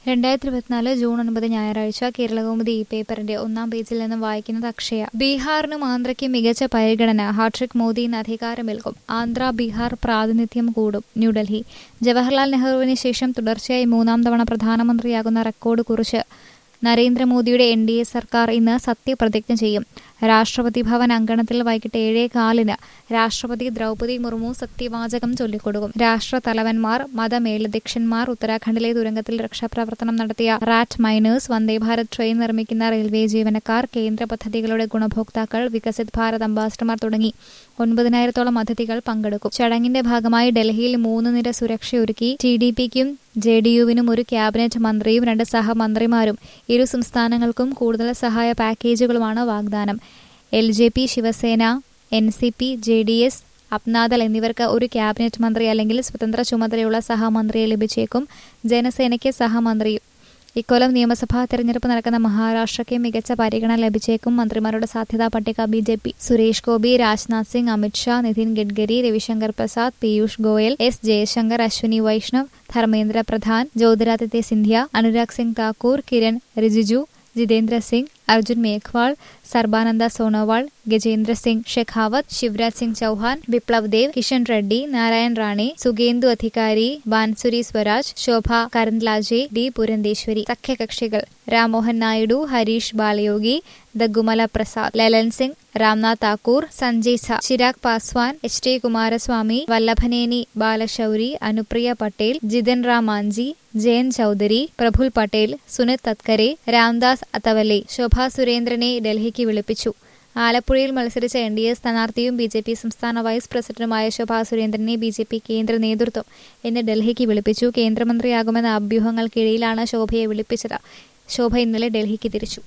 2024 June 9 ഞായറാഴ്ച കേരളകൗമുദി ഈ പേപ്പറിന്റെ ഒന്നാം പേജിൽ നിന്നും വായിക്കുന്നത് അക്ഷയ. ബീഹാറിനും ആന്ധ്രയ്ക്കും മികച്ച പരിഗണന. ഹാട്രിക് മോദി ഇന്ന് അധികാരമേൽക്കും. ആന്ധ്ര ബീഹാർ പ്രാതിനിധ്യം കൂടും. ന്യൂഡൽഹി. ജവഹർലാൽ നെഹ്റുവിന് ശേഷം തുടർച്ചയായി മൂന്നാം തവണ പ്രധാനമന്ത്രിയാകുന്ന റെക്കോർഡ് കുറിച്ച് നരേന്ദ്രമോദിയുടെ NDA സർക്കാർ ഇന്ന് സത്യപ്രതിജ്ഞ ചെയ്യും. രാഷ്ട്രപതി ഭവൻ അങ്കണത്തിൽ വൈകിട്ട് 7:15 രാഷ്ട്രപതി ദ്രൗപദി മുർമു സത്യവാചകം ചൊല്ലിക്കൊടുക്കും. രാഷ്ട്രതലവന്മാർ, മതമേലധ്യക്ഷന്മാർ, ഉത്തരാഖണ്ഡിലെ തുരങ്കത്തിൽ രക്ഷാപ്രവർത്തനം നടത്തിയ റാറ്റ് മൈനേഴ്സ്, വന്ദേഭാരത് ട്രെയിൻ നിർമ്മിക്കുന്ന റെയിൽവേ ജീവനക്കാർ, കേന്ദ്ര പദ്ധതികളുടെ ഗുണഭോക്താക്കൾ, വികസിത് ഭാരത് അംബാസഡർമാർ തുടങ്ങി 9,000-ഓളം അതിഥികൾ പങ്കെടുക്കും. ചടങ്ങിന്റെ ഭാഗമായി ഡൽഹിയിൽ 3 നിര സുരക്ഷയൊരുക്കി. TDPക്കും JDUവിനും ഒരു ക്യാബിനറ്റ് മന്ത്രിയും 2 സഹമന്ത്രിമാരും. ഇരു സംസ്ഥാനങ്ങൾക്കും കൂടുതൽ സഹായ പാക്കേജുകളുമാണ് വാഗ്ദാനം. LJP, Shiv Sena, NCP, JDS, Apna Dal എന്നിവർക്ക് ഒരു ക്യാബിനറ്റ് മന്ത്രി അല്ലെങ്കിൽ സ്വതന്ത്ര ചുമതലയുള്ള സഹമന്ത്രിയെ ലഭിച്ചേക്കും. ജനസേനയ്ക്ക് സഹമന്ത്രിയും. ഇക്കൊല്ലം നിയമസഭാ തെരഞ്ഞെടുപ്പ് നടക്കുന്ന മഹാരാഷ്ട്രയ്ക്ക് മികച്ച പരിഗണന ലഭിച്ചേക്കും. മന്ത്രിമാരുടെ സാധ്യതാ പട്ടിക BJP: സുരേഷ് ഗോപി, രാജ്നാഥ് സിംഗ്, അമിത് ഷാ, നിതിൻ ഗഡ്കരി, രവിശങ്കർ പ്രസാദ്, പീയൂഷ് ഗോയൽ, S. ജയശങ്കർ, അശ്വിനി വൈഷ്ണവ്, ധർമ്മേന്ദ്ര പ്രധാൻ, ജ്യോതിരാദിത്യ സിന്ധ്യ, അനുരാഗ് സിംഗ് താക്കൂർ, കിരൺ റിജിജു, ജിതേന്ദ്ര സിംഗ്, അർജുൻ മേഘ്വാൾ, സർബാനന്ദ സോനോവാൾ, ഗജേന്ദ്ര സിംഗ് ഷെഖാവത്ത്, ശിവരാജ് സിംഗ് ചൌഹാൻ, ബിപ്ലവ് ദേവ്, കിഷൻ റെഡ്ഡി, നാരായൺ റാണെ, സുഗേന്ദു അധികാരി, ബാൻസുരി സ്വരാജ്, ശോഭ കരന്ദ്ലാജെ, D. പുരന്ദേശ്വരി. സഖ്യകക്ഷികൾ: രാംമോഹൻ നായിഡു, ഹരീഷ് ബാലയോഗി, ദഗുമല പ്രസാദ്, ലലൻ സിംഗ്, രാംനാഥ് താക്കൂർ, സഞ്ജയ് ഝാ, ചിരാഗ് പാസ്വാൻ, HT കുമാരസ്വാമി, വല്ലഭനേനി ബാലശൌരി, അനുപ്രിയ പട്ടേൽ, ജിതൻ റാം മാഞ്ചി, ജയന്ത് ചൌധരി, പ്രഫുൽ പട്ടേൽ, സുനിത് തത്കരെ, രാംദാസ് അത്തവലെ. ശോഭാ സുരേന്ദ്രനെ ഡൽഹിക്ക് വിളിപ്പിച്ചു. ആലപ്പുഴയിൽ മത്സരിച്ച NDA സ്ഥാനാർത്ഥിയും BJP സംസ്ഥാന വൈസ് പ്രസിഡന്റുമായ ശോഭാ സുരേന്ദ്രനെ BJP കേന്ദ്ര നേതൃത്വം ഇന്ന് ഡൽഹിക്ക് വിളിപ്പിച്ചു. കേന്ദ്രമന്ത്രിയാകുമെന്ന അഭ്യൂഹങ്ങൾക്കിടയിലാണ് ശോഭയെ വിളിപ്പിച്ചത്. ശോഭ ഇന്നലെ ഡൽഹിക്ക് തിരിച്ചു.